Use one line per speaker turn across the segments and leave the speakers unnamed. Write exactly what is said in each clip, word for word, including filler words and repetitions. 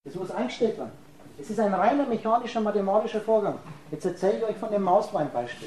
Das muss eingestellt werden. Es ist ein reiner mechanischer, mathematischer Vorgang. Jetzt erzähle ich euch von dem Mausweinbeispiel.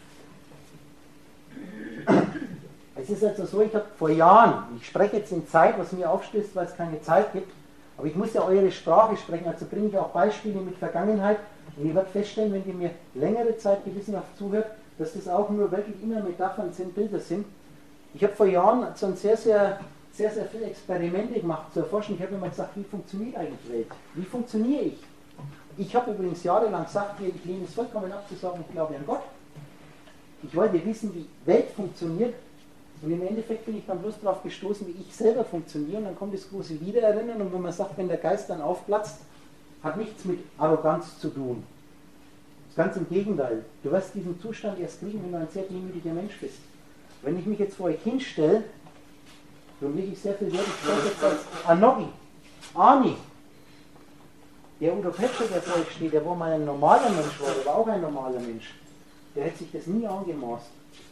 Es ist also so, ich habe vor Jahren, ich spreche jetzt in Zeit, was mir aufstößt, weil es keine Zeit gibt, aber ich muss ja eure Sprache sprechen, also bringe ich auch Beispiele mit Vergangenheit und ihr werdet feststellen, wenn ihr mir längere Zeit gewissenhaft zuhört, dass das auch nur wirklich immer Metaphern sind, Bilder sind. Ich habe vor Jahren so ein sehr, sehr, sehr, sehr viele Experimente gemacht zu erforschen. Ich habe immer gesagt, wie funktioniert eigentlich die Welt? Wie funktioniere ich? Ich habe übrigens jahrelang gesagt, ich lehne es vollkommen ab zu sagen, ich glaube an Gott. Ich wollte wissen, wie die Welt funktioniert. Und im Endeffekt bin ich dann bloß darauf gestoßen, wie ich selber funktioniere. Und dann kommt das große Wiedererinnern. Und wenn man sagt, wenn der Geist dann aufplatzt, hat nichts mit Arroganz zu tun. Das ist ganz im Gegenteil. Du wirst diesen Zustand erst kriegen, wenn du ein sehr demütiger Mensch bist. Wenn ich mich jetzt vor euch hinstelle, dann lege ich sehr viel Wert, ich spreche jetzt als Anogi, Ani. Der Udo Petscher, der vor euch steht, der war mal ein normaler Mensch war, der war auch ein normaler Mensch. Der hätte sich das nie angemaßt.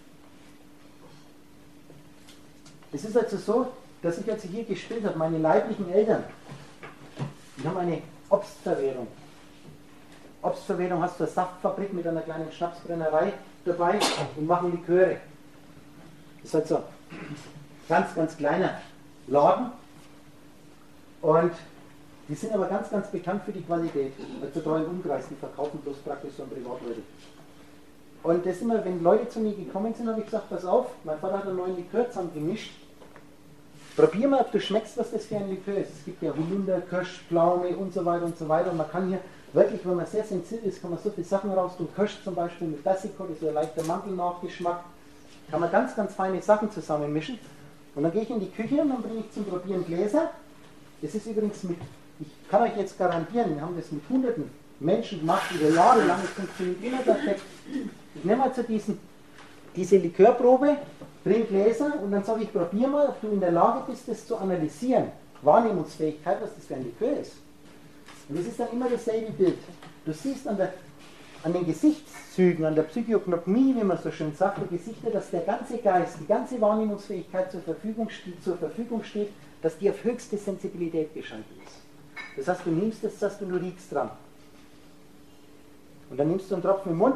Es ist also so, dass ich, als ich hier gespielt habe, meine leiblichen Eltern, die haben eine Obstverwährung. Obstverwährung hast du eine Saftfabrik mit einer kleinen Schnapsbrennerei dabei und machen Liköre. Das ist halt so ein ganz, ganz kleiner Laden. Und die sind aber ganz, ganz bekannt für die Qualität. Also da im Umkreis, die verkaufen bloß praktisch so an Privatleute. Und das immer, wenn Leute zu mir gekommen sind, habe ich gesagt, pass auf, mein Vater hat einen neuen Likör zusammen gemischt. Probier mal, ob du schmeckst, was das für ein Likör ist. Es gibt ja Holunder, Kirsch, Pflaume und so weiter und so weiter. Und man kann hier wirklich, wenn man sehr sensibel ist, kann man so viele Sachen raus tun. Kirsch zum Beispiel mit Persiko, das ist ein leichter Mandelnachgeschmack. Kann man ganz, ganz feine Sachen zusammenmischen. Und dann gehe ich in die Küche und dann bringe ich zum Probieren Gläser. Das ist übrigens mit, ich kann euch jetzt garantieren, wir haben das mit hunderten Menschen gemacht, über Jahre lang, es funktioniert immer perfekt. Ich nehme also diesen, diese Likörprobe, bringe Gläser und dann sage ich, probier mal, ob du in der Lage bist, das zu analysieren. Wahrnehmungsfähigkeit, was das für ein Likör ist. Und das ist dann immer dasselbe Bild. Du siehst an, der, an den Gesichtszügen, an der Psychognomie, wie man so schön sagt, der Gesichter, dass der ganze Geist, die ganze Wahrnehmungsfähigkeit zur Verfügung steht, zur Verfügung steht, dass die auf höchste Sensibilität geschaltet ist. Das heißt, du nimmst das, sagst du, du riechst dran. Und dann nimmst du einen Tropfen im Mund.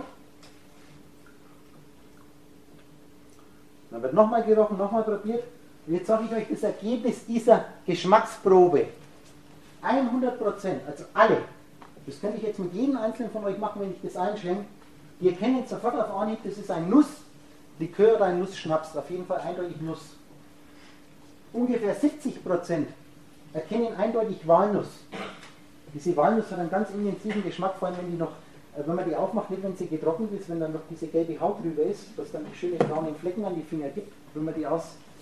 Dann wird nochmal gerochen, nochmal probiert. Und jetzt sage ich euch das Ergebnis dieser Geschmacksprobe. hundert Prozent, also alle. Das könnte ich jetzt mit jedem Einzelnen von euch machen, wenn ich das einschenke. Ihr kennt sofort auf Anhieb, das ist ein Nusslikör oder ein Nussschnaps. Auf jeden Fall eindeutig Nuss. Ungefähr siebzig Prozent erkennen eindeutig Walnuss. Diese Walnuss hat einen ganz intensiven Geschmack, vor allem wenn die noch, wenn man die aufmacht, nicht wenn sie getrocknet ist, wenn dann noch diese gelbe Haut drüber ist, was dann schöne braune Flecken an die Finger gibt, wenn man die aus,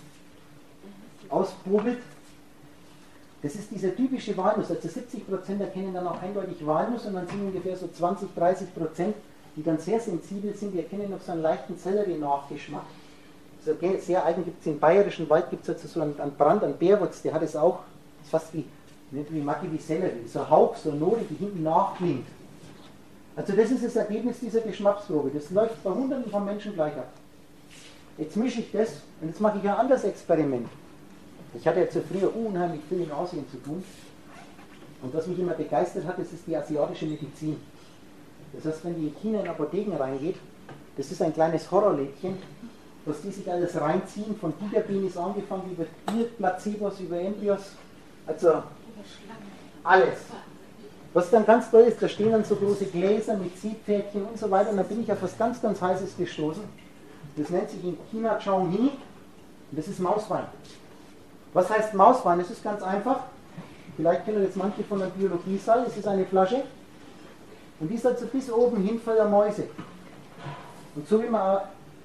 ausprobelt. Das ist dieser typische Walnuss, also siebzig Prozent erkennen dann auch eindeutig Walnuss und dann sind ungefähr so zwanzig, dreißig Prozent, die dann sehr sensibel sind, die erkennen noch so einen leichten Sellerie-Nachgeschmack. Also sehr eigen gibt es im bayerischen Wald, gibt es also so einen, einen Brand, einen Bärwurz, der hat es auch, ist fast wie, nicht wie Macke, wie Sellerie, so ein Hauch, so eine Note, die hinten nachklingt. Also das ist das Ergebnis dieser Geschmacksprobe, das läuft bei hunderten von Menschen gleich ab. Jetzt mische ich das und jetzt mache ich ein anderes Experiment. Ich hatte jetzt so früher unheimlich viel in Asien zu tun und was mich immer begeistert hat, das ist die asiatische Medizin. Das heißt, wenn die in China in Apotheken reingeht, das ist ein kleines Horrorlädchen, was die sich alles reinziehen, von Tigerbinis angefangen, über Placebos, über Embryos, also alles. Was dann ganz toll ist, da stehen dann so große Gläser mit Siebpferdchen und so weiter und da bin ich auf was ganz, ganz Heißes gestoßen. Das nennt sich in China Zhonghe und das ist Mauswein. Was heißt Mauswein? Das ist ganz einfach. Vielleicht kennen jetzt manche von der Biologiesaal. Es ist eine Flasche und die ist also bis oben hin voller Mäuse. Und so wie man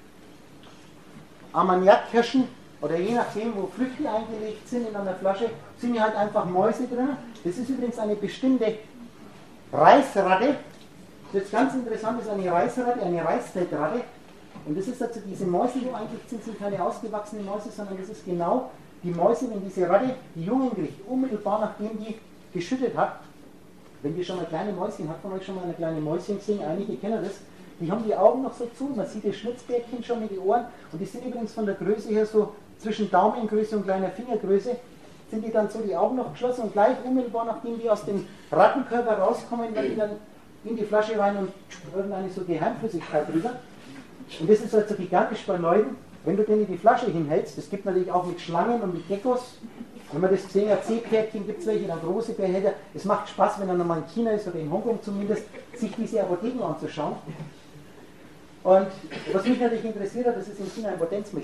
Ammoniakkirschen oder je nachdem, wo Früchte eingelegt sind in einer Flasche, sind hier halt einfach Mäuse drin. Das ist übrigens eine bestimmte Reisratte. Das ist ganz interessant, das ist eine Reisratte, eine Reisfeldratte. Und das ist also diese Mäuse, die eigentlich sind, sind keine ausgewachsenen Mäuse, sondern das ist genau die Mäuse, wenn diese Ratte die Jungen kriegt, unmittelbar nachdem die geschüttet hat. Wenn die schon mal kleine Mäuschen, hat von euch schon mal eine kleine Mäuschen gesehen, einige kennen das, die haben die Augen noch so zu, man sieht das Schnitzbärtchen schon mit den Ohren und die sind übrigens von der Größe her so zwischen Daumengröße und kleiner Fingergröße. sind die dann so die Augen noch geschlossen und gleich unmittelbar, nachdem die aus dem Rattenkörper rauskommen, werden die dann in die Flasche rein und irgendeine so Geheimflüssigkeit drüber. Und das ist halt so gigantisch bei Leuten, wenn du denen die Flasche hinhältst, das gibt natürlich auch mit Schlangen und mit Geckos. Wenn man das gesehen hat, Seepferdchen gibt es welche, dann große Behälter. Es macht Spaß, wenn er nochmal in China ist oder in Hongkong zumindest, sich diese Apotheken anzuschauen. Und was mich natürlich interessiert hat, das ist in China ein Potenzmittel.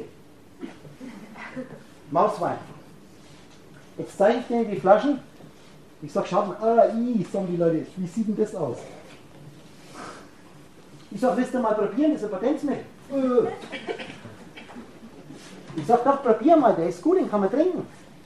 Mauswein. Jetzt zeige ich denen die Flaschen. Ich sage, schaut mal, ah, i, sagen die Leute, wie sieht denn das aus? Ich sage, willst du mal probieren, das ist ein Potenzmittel. Ich sage, doch, probier mal, der ist gut, den kann man trinken.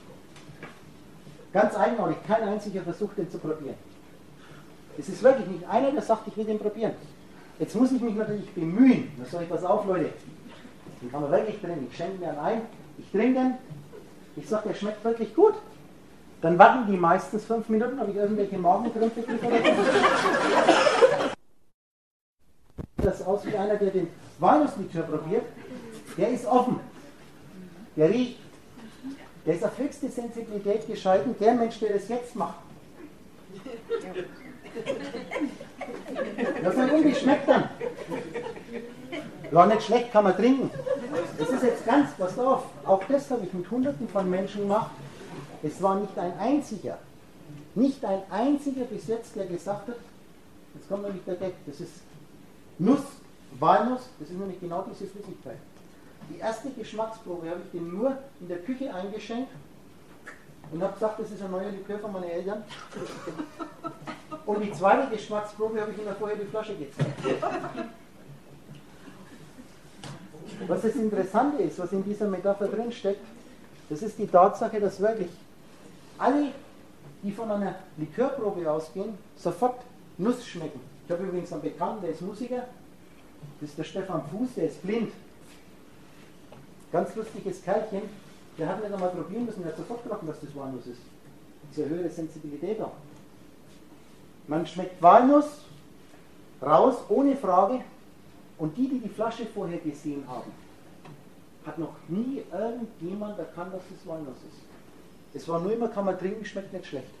Ganz eigenartig, kein einziger versucht, den zu probieren. Es ist wirklich nicht einer, der sagt, ich will den probieren. Jetzt muss ich mich natürlich bemühen. Da sage ich, pass auf, Leute, den kann man wirklich trinken. Ich schenke mir einen ein, ich trinke den, ich sage, der schmeckt wirklich gut. Dann warten die meistens fünf Minuten, ob ich irgendwelche Magenkrämpfe kriege oder so. Das aus wie einer, der den Walnusslikör probiert, der ist offen, der riecht, der ist auf höchste Sensibilität geschalten, der Mensch, der das jetzt macht. Das sagt, und wie schmeckt dann? Ja, nicht schlecht, kann man trinken. Das ist jetzt ganz, pass auf, auch das habe ich mit Hunderten von Menschen gemacht. Es war nicht ein einziger, nicht ein einziger bis jetzt, der gesagt hat, jetzt kommt nämlich der Gag, das ist Nuss, Walnuss, das ist nämlich genau diese Flüssigkeit. Die erste Geschmacksprobe habe ich dem nur in der Küche eingeschenkt und habe gesagt, das ist ein neuer Likör von meinen Eltern. Und die zweite Geschmacksprobe habe ich ihm vorher die Flasche gezeigt. Was das Interessante ist, was in dieser Metapher drin steckt, das ist die Tatsache, dass wirklich alle, die von einer Likörprobe ausgehen, sofort Nuss schmecken. Ich habe übrigens einen Bekannten, der ist Musiker, das ist der Stefan Fuß, der ist blind. Ganz lustiges Kerlchen, der hat nicht einmal probieren müssen, der hat sofort gedacht, dass das Walnuss ist. Das ist eine höhere Sensibilität da. Man schmeckt Walnuss raus, ohne Frage, und die, die die Flasche vorher gesehen haben, hat noch nie irgendjemand erkannt, dass das Walnuss ist. Es war nur immer, kann man trinken, schmeckt nicht schlecht.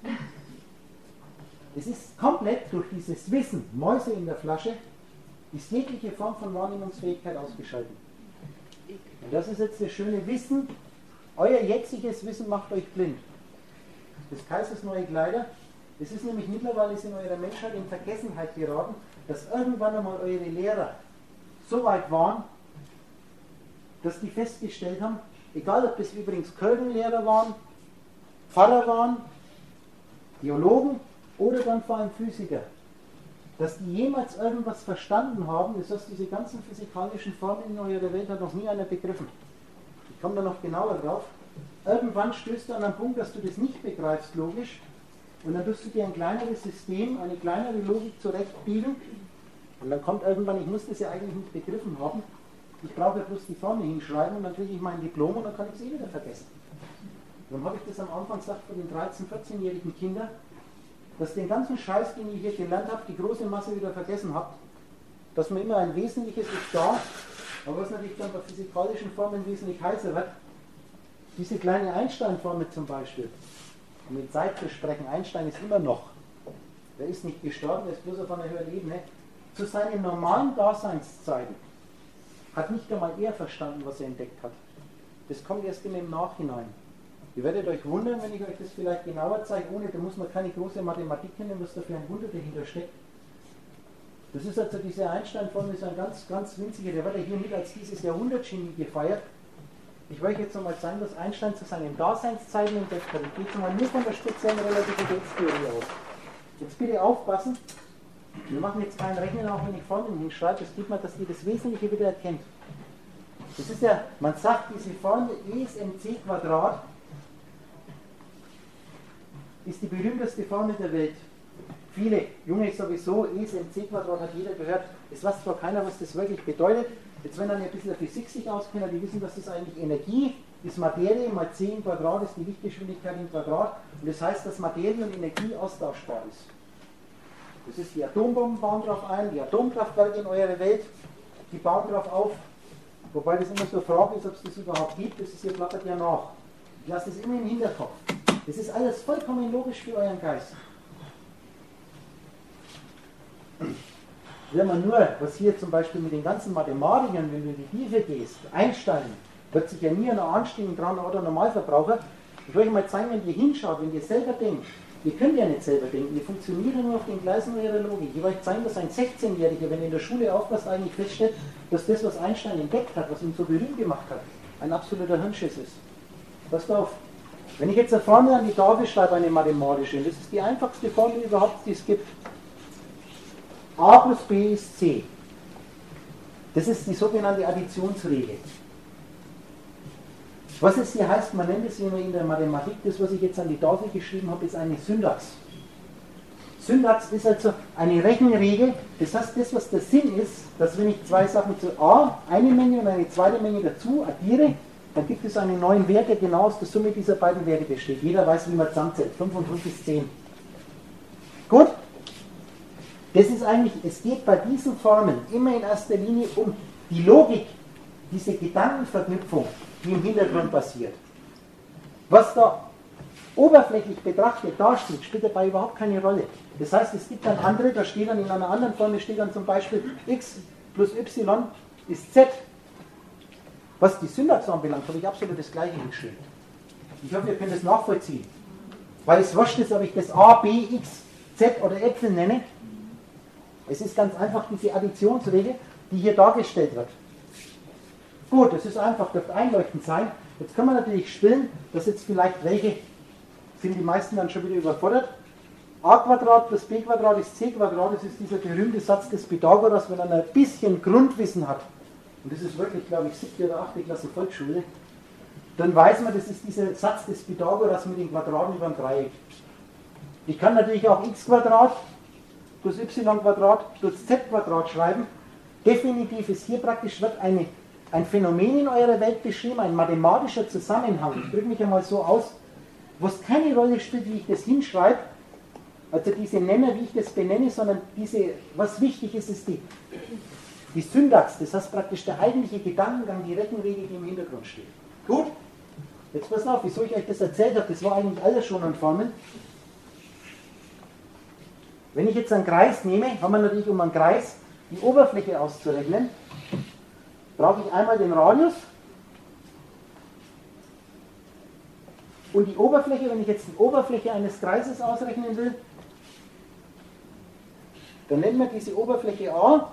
Es ist komplett durch dieses Wissen, Mäuse in der Flasche, ist jegliche Form von Wahrnehmungsfähigkeit ausgeschaltet. Und das ist jetzt das schöne Wissen, euer jetziges Wissen macht euch blind. Des Kaisers neue Kleider, es ist nämlich mittlerweile in eurer Menschheit in Vergessenheit geraten, dass irgendwann einmal eure Lehrer so weit waren, dass die festgestellt haben, egal ob das übrigens Kirchenlehrer waren, Pfarrer waren, Theologen oder dann vor allem Physiker, dass die jemals irgendwas verstanden haben, das heißt, diese ganzen physikalischen Formeln in eurer Welt hat noch nie einer begriffen. Ich komme da noch genauer drauf. Irgendwann stößt du an einen Punkt, dass du das nicht begreifst, logisch, und dann tust du dir ein kleineres System, eine kleinere Logik zurechtbiegen, und dann kommt irgendwann, ich muss das ja eigentlich nicht begriffen haben, ich brauche ja bloß die Formel hinschreiben und dann kriege ich mein Diplom und dann kann ich es eh wieder vergessen. Darum habe ich das am Anfang gesagt von den dreizehn-, vierzehnjährigen Kindern, dass den ganzen Scheiß, den ihr hier gelernt habt, die große Masse wieder vergessen habt, dass man immer ein Wesentliches ist da, aber was natürlich dann bei physikalischen Formeln wesentlich heißer wird, diese kleine Einstein-Formel zum Beispiel, um mit Zeit zu sprechen, Einstein ist immer noch, der ist nicht gestorben, der ist bloß auf einer höheren Ebene, zu seinen normalen Daseinszeiten hat nicht einmal er verstanden, was er entdeckt hat. Das kommt erst im Nachhinein. Ihr werdet euch wundern, wenn ich euch das vielleicht genauer zeige, ohne, da muss man keine große Mathematik kennen, was da für ein Wunder dahinter steckt. Das ist also diese Einstein-Formel, ist ein ganz, ganz winziger, der wird ja hier mit als dieses Jahrhundertgenie gefeiert. Ich will euch jetzt nochmal zeigen, was Einstein zu seinen Daseinszeiten entdeckt hat. Ich gehe jetzt mal nur von der speziellen Relativitätstheorie aus. Jetzt bitte aufpassen, wir machen jetzt keinen Rechner, auch wenn ich Formeln hinschreibe, es geht mal, dass ihr das Wesentliche wieder erkennt. Das ist ja, man sagt, diese Formel E ist mc Quadrat ist die berühmteste Formel der Welt. Viele, Junge sowieso, E ist mc Quadrat hat jeder gehört, es weiß zwar keiner, was das wirklich bedeutet. Jetzt wenn dann ein bisschen der Physik sich auskennt, die wissen, dass das eigentlich Energie ist, Materie mal c im Quadrat ist die Lichtgeschwindigkeit im Quadrat, und das heißt, dass Materie und Energie austauschbar ist. Das ist, die Atombomben bauen darauf ein, die Atomkraftwerke in eurer Welt, die bauen darauf auf, wobei das immer so eine Frage ist, ob es das überhaupt gibt, das ist, ihr plappert ja nach. Ich lasse das immer im Hinterkopf. Das ist alles vollkommen logisch für euren Geist. Wenn man nur, was hier zum Beispiel mit den ganzen Mathematikern, wenn du in die Tiefe gehst, Einstein, wird sich ja nie einer anstehen dran oder Normalverbraucher. Ich will euch mal zeigen, wenn ihr hinschaut, wenn ihr selber denkt, ihr könnt ja nicht selber denken, ihr funktioniert nur auf den Gleisen eurer Logik. Ich will euch zeigen, dass ein sechzehnjähriger, wenn er in der Schule aufpasst, eigentlich feststellt, dass das, was Einstein entdeckt hat, was ihn so berühmt gemacht hat, ein absoluter Hirnschiss ist. Passt auf. Wenn ich jetzt eine Formel an die Tafel schreibe, eine mathematische, das ist die einfachste Formel überhaupt, die es gibt. A plus B ist C. Das ist die sogenannte Additionsregel. Was es hier heißt, man nennt es immer in der Mathematik, das, was ich jetzt an die Tafel geschrieben habe, ist eine Syntax. Syntax ist also eine Rechenregel, das heißt, das, was der Sinn ist, dass wenn ich zwei Sachen zu A, eine Menge und eine zweite Menge dazu addiere, dann gibt es einen neuen Wert, der genau aus der Summe dieser beiden Werte besteht. Jeder weiß, wie man zusammenzählt. fünf und fünf ist zehn. Gut? Das ist eigentlich, es geht bei diesen Formeln immer in erster Linie um die Logik, diese Gedankenverknüpfung, die im Hintergrund passiert. Was da oberflächlich betrachtet dasteht, spielt dabei überhaupt keine Rolle. Das heißt, es gibt dann andere, da steht dann in einer anderen Formel, steht dann zum Beispiel x plus y ist z. Was die Syntax anbelangt, habe ich absolut das Gleiche hingeschrieben. Ich hoffe, ihr könnt das nachvollziehen. Weil es wurscht ist, ob ich das a, b, x, z oder Äpfel nenne. Es ist ganz einfach diese Additionsregel, die hier dargestellt wird. Gut, das ist einfach, dürfte einleuchtend sein. Jetzt kann man natürlich spielen, dass jetzt vielleicht welche, sind die meisten dann schon wieder überfordert. A Quadrat plus B Quadrat ist C Quadrat, das ist dieser berühmte Satz des Pythagoras, wenn man ein bisschen Grundwissen hat. Und das ist wirklich, glaube ich, siebte oder achte Klasse Volksschule, dann weiß man, das ist dieser Satz des Pythagoras mit den Quadraten über dem Dreieck. Ich kann natürlich auch x Quadrat plus y Quadrat plus z Quadrat schreiben. Definitiv ist hier praktisch wird eine, ein Phänomen in eurer Welt beschrieben, ein mathematischer Zusammenhang. Ich drücke mich einmal so aus, wo es keine Rolle spielt, wie ich das hinschreibe, also diese Nenner, wie ich das benenne, sondern diese, was wichtig ist, ist die, die Syntax, das heißt praktisch der eigentliche Gedankengang, die Rechenregel, die im Hintergrund steht. Gut? Jetzt pass auf, wieso ich euch das erzählt habe, das war eigentlich alles schon an Formeln. Wenn ich jetzt einen Kreis nehme, haben wir natürlich, um einen Kreis die Oberfläche auszurechnen, brauche ich einmal den Radius und die Oberfläche, wenn ich jetzt die Oberfläche eines Kreises ausrechnen will, dann nennen wir diese Oberfläche A.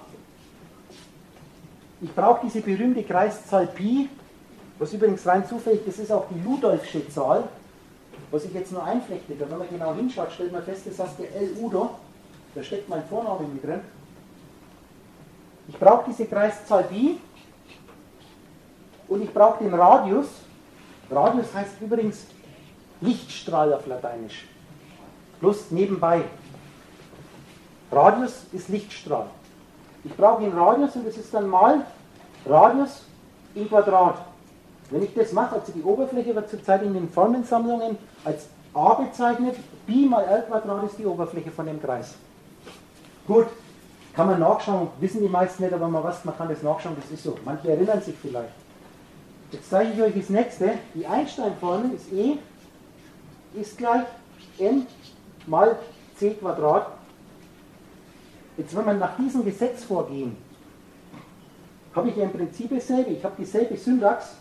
Ich brauche diese berühmte Kreiszahl Pi, was übrigens rein zufällig, das ist auch die Ludolfsche Zahl, was ich jetzt nur einflechte. Wenn man genau hinschaut, stellt man fest, das heißt der L Udo, da steckt mein Vorname mit drin. Ich brauche diese Kreiszahl Pi und ich brauche den Radius. Radius heißt übrigens Lichtstrahl auf Lateinisch. Bloß nebenbei. Radius ist Lichtstrahl. Ich brauche den Radius und das ist dann mal Radius im Quadrat. Wenn ich das mache, also die Oberfläche wird zurzeit in den Formensammlungen als a bezeichnet, Pi mal r Quadrat ist die Oberfläche von dem Kreis. Gut, kann man nachschauen, wissen die meisten nicht, aber man weiß, man kann das nachschauen, das ist so. Manche erinnern sich vielleicht. Jetzt zeige ich euch das nächste. Die Einstein-Formel ist E ist gleich m mal c Quadrat. Jetzt, wenn wir nach diesem Gesetz vorgehen, habe ich ja im Prinzip dasselbe. Ich habe dieselbe Syntax,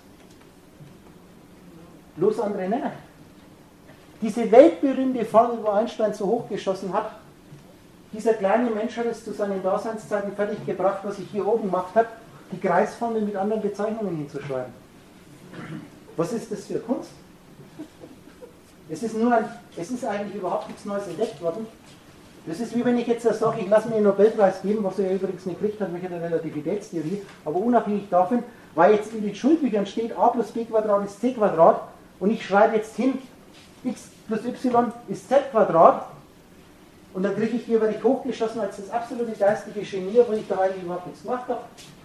bloß andere Nenner. Diese weltberühmte Formel, wo Einstein so hochgeschossen hat, dieser kleine Mensch hat es zu seinen Daseinszeiten fertig gebracht, was ich hier oben gemacht habe, die Kreisformel mit anderen Bezeichnungen hinzuschreiben. Was ist das für Kunst? Es ist nur ein, es ist eigentlich überhaupt nichts Neues entdeckt worden. Das ist wie wenn ich jetzt sage, ich lasse mir den Nobelpreis geben, was er übrigens nicht gekriegt hat, welche der Relativitätstheorie, aber unabhängig davon, weil jetzt in den Schulbüchern steht, a plus b Quadrat ist c Quadrat und ich schreibe jetzt hin, x plus y ist z Quadrat und dann kriege ich hier, werde ich hochgeschossen als das absolute geistige Genie, obwohl ich da eigentlich überhaupt nichts gemacht habe.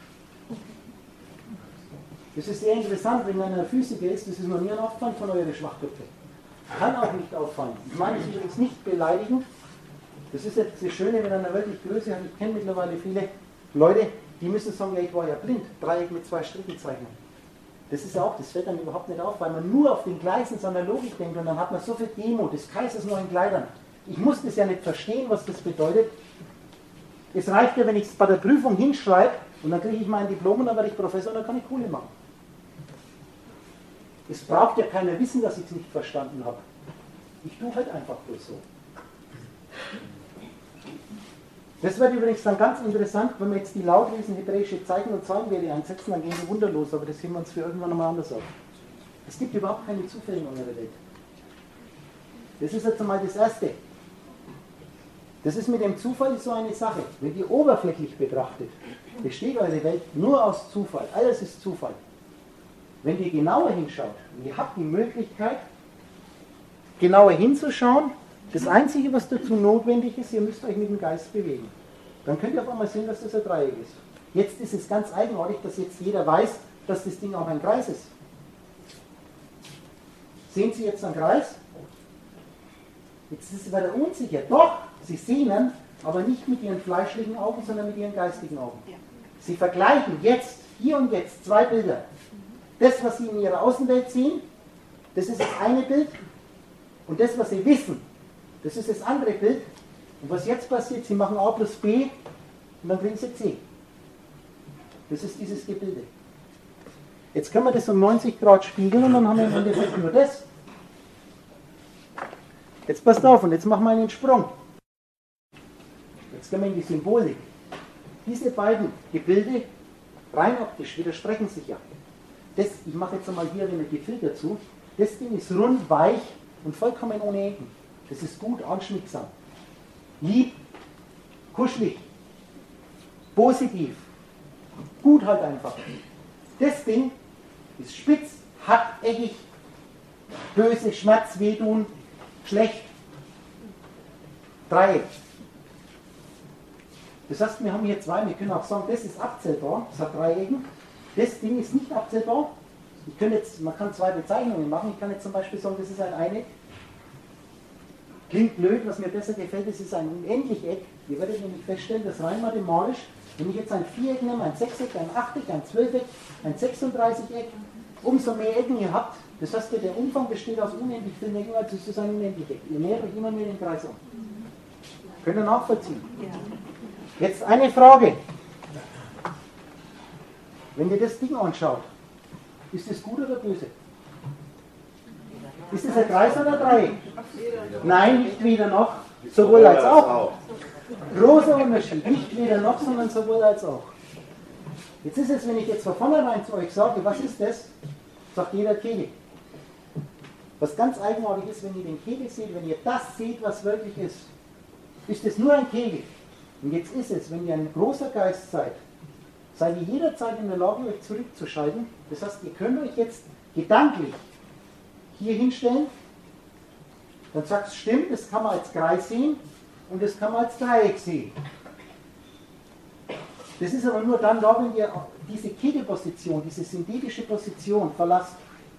Das ist sehr interessant, wenn einer Physiker ist, das ist noch nie ein Auffall von euren Schwachköpfen. Kann auch nicht auffallen. Ich meine es übrigens nicht beleidigend. Das ist jetzt das Schöne, wenn einer wirklich Größe hat. Ich kenne mittlerweile viele Leute, die müssen sagen, ja, ich war ja blind. Dreieck mit zwei Strichen zeichnen. Das ist ja auch, das fällt dann überhaupt nicht auf, weil man nur auf den Gleisen seiner Logik denkt und dann hat man so viel Demut, des Kaisers neuen Kleidern. Ich muss das ja nicht verstehen, was das bedeutet. Es reicht ja, wenn ich es bei der Prüfung hinschreibe und dann kriege ich mein Diplom und dann werde ich Professor und dann kann ich Kohle machen. Es braucht ja keiner wissen, dass ich es nicht verstanden habe. Ich tue halt einfach bloß so. Das wird übrigens dann ganz interessant, wenn wir jetzt die Lautlesen hebräische Zeichen und Zahlenwerte einsetzen, dann gehen wir wunderlos, aber das heben wir uns für irgendwann nochmal anders auf. Es gibt überhaupt keine Zufälle in eurer Welt. Das ist jetzt einmal das Erste. Das ist mit dem Zufall so eine Sache. Wenn ihr oberflächlich betrachtet, besteht eure Welt nur aus Zufall. Alles ist Zufall. Wenn ihr genauer hinschaut, und ihr habt die Möglichkeit, genauer hinzuschauen, das Einzige, was dazu notwendig ist, ihr müsst euch mit dem Geist bewegen. Dann könnt ihr auf einmal sehen, dass das ein Dreieck ist. Jetzt ist es ganz eigenartig, dass jetzt jeder weiß, dass das Ding auch ein Kreis ist. Sehen Sie jetzt einen Kreis? Jetzt ist es wieder unsicher. Doch, Sie sehen ihn, aber nicht mit Ihren fleischlichen Augen, sondern mit Ihren geistigen Augen. Sie vergleichen jetzt, hier und jetzt, zwei Bilder. Das, was Sie in Ihrer Außenwelt sehen, das ist das eine Bild. Und das, was Sie wissen, das ist das andere Bild. Und was jetzt passiert, Sie machen A plus B und dann kriegen Sie C. Das ist dieses Gebilde. Jetzt können wir das um neunzig Grad spiegeln und dann haben wir im Endeffekt nur das. Jetzt passt auf und jetzt machen wir einen Sprung. Jetzt gehen wir in die Symbolik. Diese beiden Gebilde, rein optisch, widersprechen sich ja. Das, ich mache jetzt einmal hier eine Gefilter zu. Das Ding ist rund, weich und vollkommen ohne Ecken. Das ist gut, anschmiegsam. Lieb, kuschelig, positiv, gut halt einfach. Das Ding ist spitz, hart, eckig, böse, Schmerz, wehtun, schlecht, Dreieck. Das heißt, wir haben hier zwei, wir können auch sagen, das ist abzählbar, das hat drei Ecken. Das Ding ist nicht abzählbar. Ich kann jetzt, man kann zwei Bezeichnungen machen. Ich kann jetzt zum Beispiel sagen, das ist ein Eineck. Klingt blöd, was mir besser gefällt, das ist ein Unendlicheck. Ihr werdet nämlich feststellen, dass rein mathematisch, wenn ich jetzt ein Viereck nehme, ein Sechseck, ein Achteck, ein Zwölfeck, ein sechsunddreißigeck, umso mehr Ecken ihr habt, das heißt, der Umfang besteht aus unendlich vielen Ecken, also ist das ein Unendlicheck. Ihr nähert euch immer mehr den Kreis um. Könnt ihr nachvollziehen? Jetzt eine Frage. Wenn ihr das Ding anschaut, ist das gut oder böse? Ist das ein Kreis oder ein Dreieck? Nein, nicht weder noch, sowohl als auch. Großer Unterschied, nicht weder noch, sondern sowohl als auch. Jetzt ist es, wenn ich jetzt von vornherein zu euch sage, was ist das? Sagt jeder Kegel. Was ganz eigenartig ist, wenn ihr den Kegel seht, wenn ihr das seht, was wirklich ist, ist es nur ein Kegel. Und jetzt ist es, wenn ihr ein großer Geist seid, seid ihr jederzeit in der Lage, euch zurückzuschalten. Das heißt, ihr könnt euch jetzt gedanklich hier hinstellen, dann sagt es, stimmt, das kann man als Kreis sehen und das kann man als Dreieck sehen. Das ist aber nur dann da, wenn ihr diese Kegelposition, diese synthetische Position verlasst.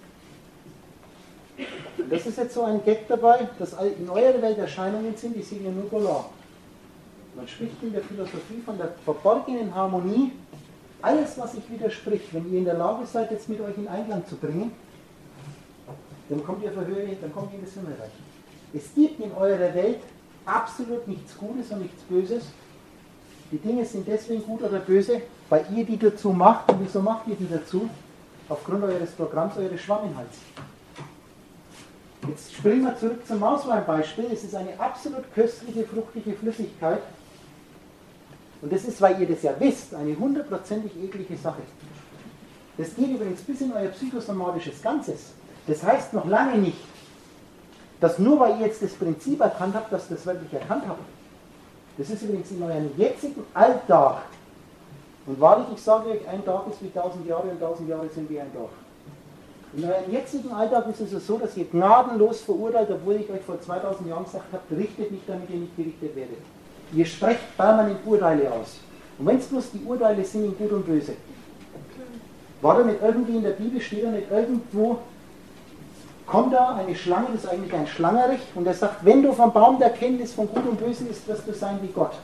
Und das ist jetzt so ein Gag dabei, dass in eurer Welt Erscheinungen sind, die seht ihr nur polar. Man spricht in der Philosophie von der verborgenen Harmonie. Alles, was sich widerspricht, wenn ihr in der Lage seid, jetzt mit euch in Einklang zu bringen, dann kommt ihr für Höhe, dann kommt ihr in das Himmelreich. Es gibt in eurer Welt absolut nichts Gutes und nichts Böses. Die Dinge sind deswegen gut oder böse, weil ihr die dazu macht. Und wieso macht ihr die dazu? Aufgrund eures Programms, eures Schwamminhalts. Jetzt springen wir zurück zum Mausweinbeispiel. Es ist eine absolut köstliche, fruchtige Flüssigkeit. Und das ist, weil ihr das ja wisst, eine hundertprozentig eklige Sache. Das geht übrigens bis in euer psychosomatisches Ganzes. Das heißt noch lange nicht, dass nur weil ihr jetzt das Prinzip erkannt habt, dass ihr das wirklich erkannt habt. Das ist übrigens in eurem jetzigen Alltag. Und wahrlich, ich sage euch, ein Tag ist wie tausend Jahre und tausend Jahre sind wie ein Tag. In eurem jetzigen Alltag ist es so, dass ihr gnadenlos verurteilt, obwohl ich euch vor zweitausend Jahren gesagt habe, richtet nicht, damit ihr nicht gerichtet werdet. Ihr sprecht permanent Urteile aus. Und wenn es bloß die Urteile sind in Gut und Böse. War da nicht irgendwie in der Bibel, steht da nicht irgendwo, kommt da eine Schlange, das ist eigentlich ein Schlangerich, und er sagt, wenn du vom Baum der Kenntnis von Gut und Böse isst, wirst du sein wie Gott.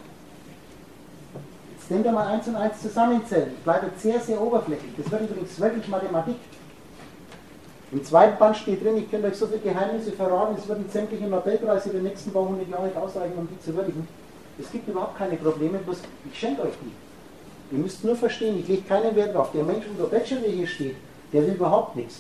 Jetzt könnt ihr mal eins und eins zusammenzählen. Ich bleibe jetzt sehr, sehr oberflächlich. Das wird übrigens wirklich Mathematik. Im zweiten Band steht drin, ich könnte euch so viele Geheimnisse verraten, es würden sämtliche Nobelpreise in den nächsten paar hundert Jahren nicht ausreichen, um die zu würdigen. Es gibt überhaupt keine Probleme, bloß ich schenke euch die. Ihr müsst nur verstehen, ich lege keinen Wert drauf. Der Mensch unter Bachelor, der hier steht, der will überhaupt nichts.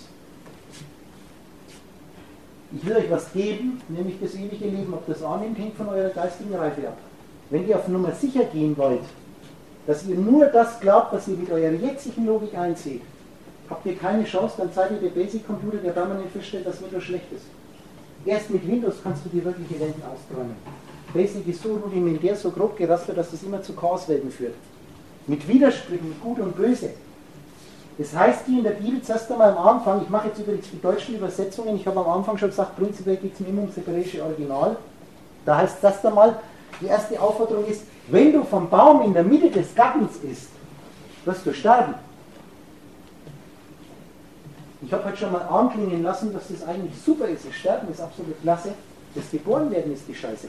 Ich will euch was geben, nämlich das ewige Leben. Ob das annimmt, hängt von eurer geistigen Reife ab. Wenn ihr auf Nummer sicher gehen wollt, dass ihr nur das glaubt, was ihr mit eurer jetzigen Logik einseht, habt ihr keine Chance, dann seid ihr der Basic-Computer, der permanent feststellt, dass Windows schlecht ist. Erst mit Windows kannst du die wirkliche Welt austräumen. Basic ist so rudimentär, so grob gerastert, dass das immer zu Chaoswelten führt. Mit Widersprüchen, mit Gut und Böse. Das heißt, die in der Bibel zuerst einmal am Anfang, ich mache jetzt übrigens die deutschen Übersetzungen, ich habe am Anfang schon gesagt, prinzipiell geht es mir immer ums hebräische Original. Da heißt es erst einmal, die erste Aufforderung ist, wenn du vom Baum in der Mitte des Gartens isst, wirst du sterben. Ich habe heute schon mal anklingen lassen, dass das eigentlich super ist. Das Sterben ist absolut klasse. Das Geborenwerden ist die Scheiße.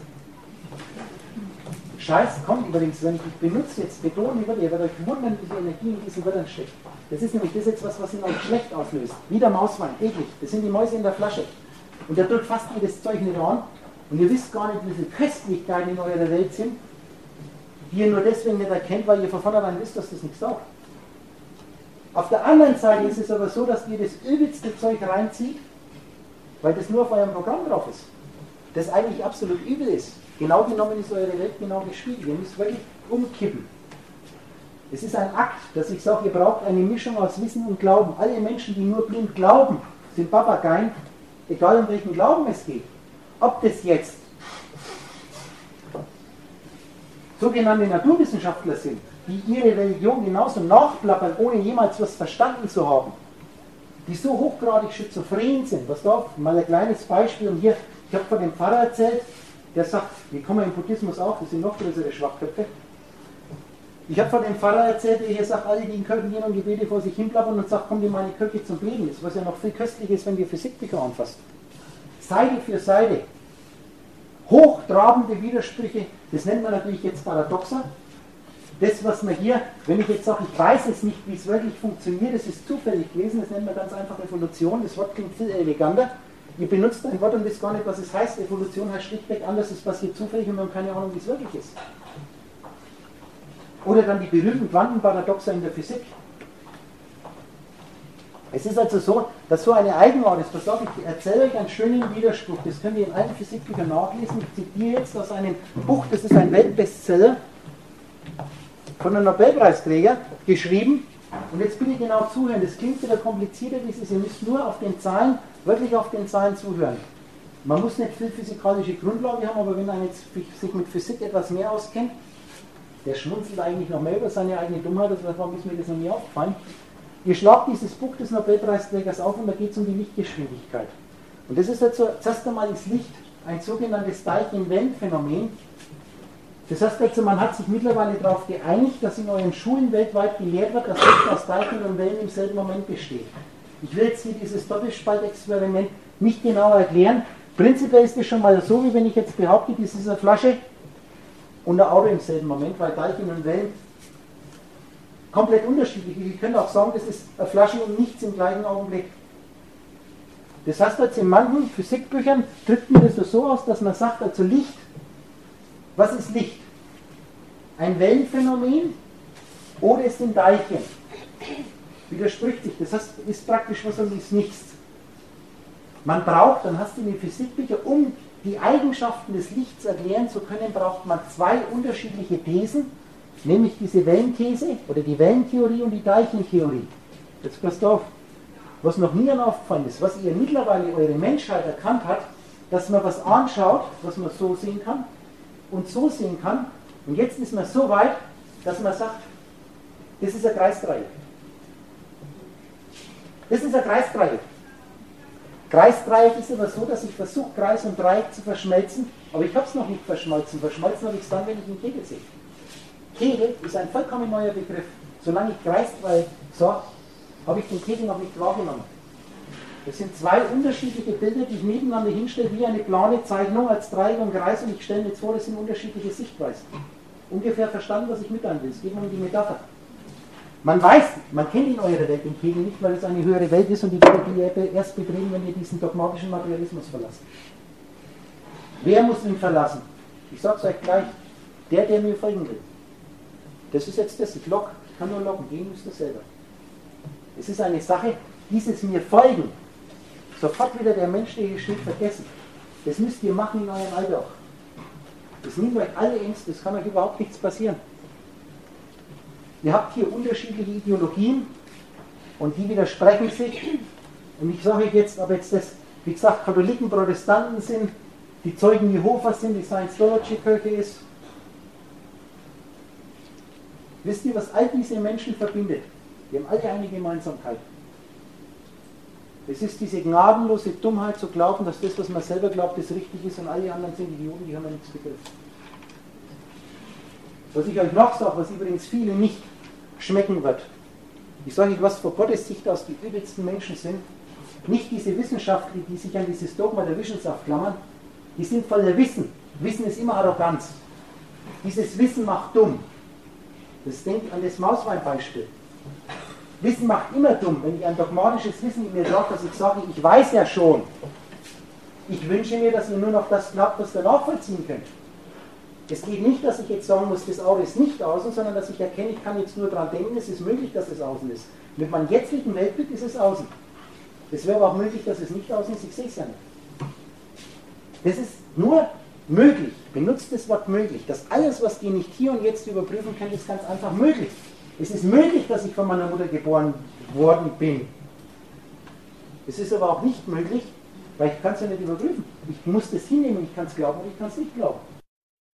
Scheiß kommt übrigens, wenn ich ich benutze jetzt betonen über ihr werdet euch wundern, wie viel Energie in diesen Wörtern steckt. Das ist nämlich das jetzt was, was in euch schlecht auslöst. Wie der Mauswein, eklig. Das sind die Mäuse in der Flasche. Und der drückt fast jedes Zeug nicht an. Und ihr wisst gar nicht, wie viele Köstlichkeiten in eurer Welt sind, die ihr nur deswegen nicht erkennt, weil ihr von vornherein wisst, dass das nichts taugt. Auf der anderen Seite ist es aber so, dass ihr das übelste Zeug reinzieht, weil das nur auf eurem Programm drauf ist. Das eigentlich absolut übel ist. Genau genommen ist eure Welt genau gespiegelt. Ihr müsst wirklich umkippen. Es ist ein Akt, dass ich sage, ihr braucht eine Mischung aus Wissen und Glauben. Alle Menschen, die nur blind glauben, sind Papageien, egal um welchen Glauben es geht. Ob das jetzt sogenannte Naturwissenschaftler sind, die ihre Religion genauso nachplappern, ohne jemals was verstanden zu haben, die so hochgradig schizophren sind, was da, mal ein kleines Beispiel, und hier, ich habe von dem Pfarrer erzählt, der sagt, wie kommen wir im Buddhismus auch, das sind noch größere Schwachköpfe. Ich habe von dem Pfarrer erzählt, der hier sagt, alle, die in Kirchen gehen und Gebete vor sich hin plappern und sagt, kommt in meine Kirche zum Beten, das was ja noch viel köstlicher ist, wenn ihr Physikbücher anfasst. Seite für Seite. Hochtrabende Widersprüche, das nennt man natürlich jetzt Paradoxer. Das, was man hier, wenn ich jetzt sage, ich weiß es nicht, wie es wirklich funktioniert, es ist zufällig gewesen, das nennt man ganz einfach Evolution, das Wort klingt viel eleganter. Ihr benutzt ein Wort und wisst gar nicht, was es heißt. Evolution heißt schlichtweg anders, es passiert zufällig und wir haben keine Ahnung, wie es wirklich ist. Oder dann die berühmten Quantenparadoxer in der Physik. Es ist also so, dass so eine Eigenart ist. Was sage ich? Ich erzähle euch einen schönen Widerspruch. Das könnt ihr in allen Physikbüchern nachlesen. Ich zitiere jetzt aus einem Buch, das ist ein Weltbestseller von einem Nobelpreisträger, geschrieben. Und jetzt bitte genau zuhören. Das klingt wieder komplizierter, wie es ist. Ihr müsst nur auf den Zahlen, wirklich auf den Zahlen zuhören. Man muss nicht viel physikalische Grundlage haben, aber wenn einer jetzt sich mit Physik etwas mehr auskennt, der schmunzelt eigentlich noch mehr über seine eigene Dummheit, also warum ist mir das noch nie aufgefallen. Ihr schlagt dieses Buch des Nobelpreisträgers auf und da geht es um die Lichtgeschwindigkeit. Und das ist also, zuerst einmal ist Licht ein sogenanntes Teilchen-Wellenphänomen. Das heißt also, man hat sich mittlerweile darauf geeinigt, dass in euren Schulen weltweit gelehrt wird, dass Licht aus Teilchen und Wellen im selben Moment besteht. Ich will jetzt hier dieses Doppelspaltexperiment nicht genauer erklären. Prinzipiell ist es schon mal so, wie wenn ich jetzt behaupte, das ist eine Flasche und ein Auto im selben Moment, weil Teilchen und Wellen komplett unterschiedlich. Ich könnte auch sagen, das ist eine Flasche und nichts im gleichen Augenblick. Das heißt jetzt in manchen Physikbüchern drückt man das so aus, dass man sagt, also Licht, was ist Licht? Ein Wellenphänomen oder es sind Teilchen? Widerspricht sich. Das heißt, ist praktisch was und ist nichts. Man braucht, dann hast du in den Physikbüchern, um die Eigenschaften des Lichts erklären zu können, braucht man zwei unterschiedliche Thesen, nämlich diese Wellenthese oder die Wellentheorie und die Teilchentheorie. Jetzt passt auf, was noch nie aufgefallen ist, was ihr mittlerweile eure Menschheit erkannt hat, dass man was anschaut, was man so sehen kann und so sehen kann. Und jetzt ist man so weit, dass man sagt, das ist ein Kreisdreieck. Das ist ein Kreisdreieck. Kreisdreieck ist aber so, dass ich versuche, Kreis und Dreieck zu verschmelzen, aber ich habe es noch nicht verschmolzen. Verschmolzen habe ich es dann, wenn ich einen Kegel sehe. Kegel ist ein vollkommen neuer Begriff. Solange ich Kreisdreieck sage, habe ich den Kegel noch nicht wahrgenommen. Das sind zwei unterschiedliche Bilder, die ich nebeneinander hinstelle, wie eine plane Zeichnung als Dreieck und Kreis, und ich stelle mir jetzt vor, das sind unterschiedliche Sichtweisen. Ungefähr verstanden, was ich mitteilen will. Es geht um die Metapher. Man weiß, man kennt in eurer Welt den Kegel nicht, weil es eine höhere Welt ist und die werdet ihr erst betreten, wenn ihr diesen dogmatischen Materialismus verlasst. Wer muss ihn verlassen? Ich sage es euch gleich, der, der mir folgen will. Das ist jetzt das, ich lock, ich kann nur locken, gehen müsst ihr selber. Es ist eine Sache, dieses mir folgen, sofort wieder der Mensch, der hier steht, vergessen. Das müsst ihr machen in eurem Alltag. Das nimmt euch alle Ängste, das kann euch überhaupt nichts passieren. Ihr habt hier unterschiedliche Ideologien und die widersprechen sich. Und ich sage euch jetzt, ob jetzt das, wie gesagt, Katholiken, Protestanten sind, die Zeugen Jehovas sind, die Scientology-Kirche ist. Wisst ihr, was all diese Menschen verbindet? Die haben alle eine Gemeinsamkeit. Es ist diese gnadenlose Dummheit zu glauben, dass das, was man selber glaubt, das richtig ist und alle anderen sind Idioten, die haben ja nichts begriffen. Was ich euch noch sage, was übrigens viele nicht schmecken wird. Ich sage euch, was vor Gottes Sicht aus die übelsten Menschen sind. Nicht diese Wissenschaftler, die sich an dieses Dogma der Wissenschaft klammern, die sind voller Wissen. Wissen ist immer Arroganz. Dieses Wissen macht dumm. Das denkt an das Mausweinbeispiel. Wissen macht immer dumm. Wenn ich ein dogmatisches Wissen in mir sage, dass ich sage, ich weiß ja schon. Ich wünsche mir, dass ihr nur noch das glaubt, was ihr nachvollziehen könnt. Es geht nicht, dass ich jetzt sagen muss, das Auge ist nicht außen, sondern dass ich erkenne, ich kann jetzt nur daran denken, es ist möglich, dass es außen ist. Mit meinem jetzigen Weltbild ist es außen. Es wäre aber auch möglich, dass es nicht außen ist, ich sehe es ja nicht. Das ist nur möglich. Benutzt das Wort möglich. Das alles, was ihr nicht hier und jetzt überprüfen könnt, ist ganz einfach möglich. Es ist möglich, dass ich von meiner Mutter geboren worden bin. Es ist aber auch nicht möglich, weil ich kann es ja nicht überprüfen. Ich muss das hinnehmen, ich kann es glauben oder ich kann es nicht glauben.